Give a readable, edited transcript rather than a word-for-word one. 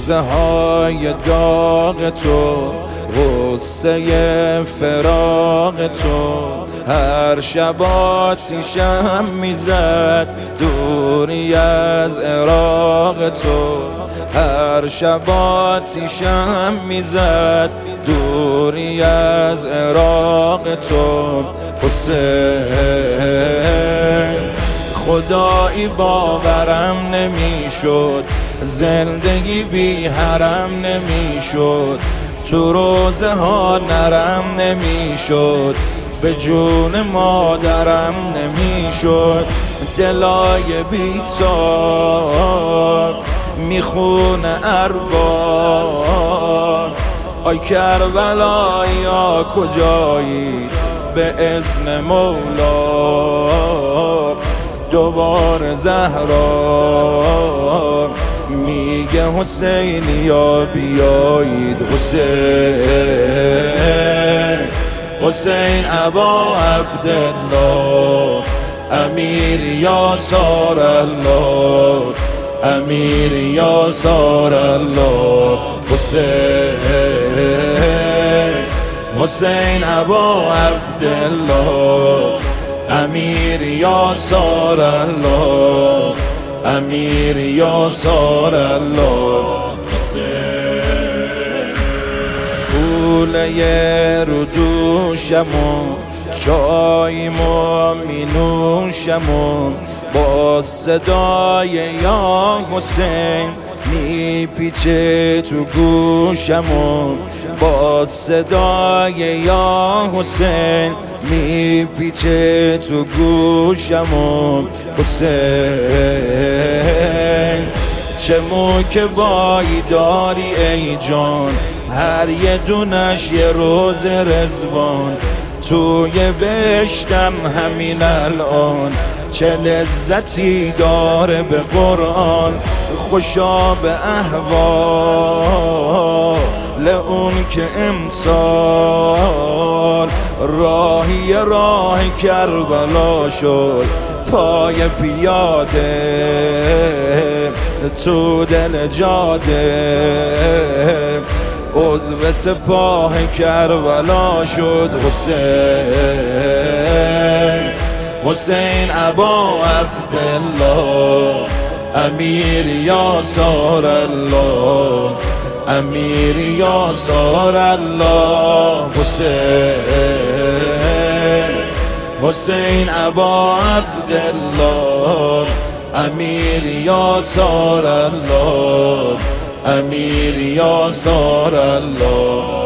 روزه های داغ تو، غصه فراق تو، هر شب آتیشم میزد دوری از عراق تو، هر شب آتیشم میزد دوری از عراق تو. حسین خدایی باورم نمیشد، زندگی بی حرم نمیشد، تو روزه ها نرم نمیشد، به جون مادرم نمیشد. دلای بی‌تاب میخونه ارباب، آی کربلایی کجایی به اذن مولا. دوباره زهرا میگه حسینیا بیایید. حسین ابا عبدالله، امیر یاسار الله، امیر یاسار الله. حسین ابا عبدالله، امیر یاسار الله، امیر یاسار الله. کوله رو دوشمون چایمو می نوشمون، با صدای یا حسین میپیچه تو گوشمون، با صدای یا حسین میپیچه تو گوشمون. حسین چه که بایی داری ای جان، هر یه دونش یه روز رضوان، توی بهشتم همین الان، چه لذتی داره به قرآن. خوشا به احوال اون که امسال راهی راه کربلا شد، پای پیاده تو دل جاده، عضو سپاه کربلا شد. حسین ابا عبدالله، امیر یاسار الله، امیر یاسار الله. حسین ابا عبدالله، امیر یاسار الله، امیر یاسار الله.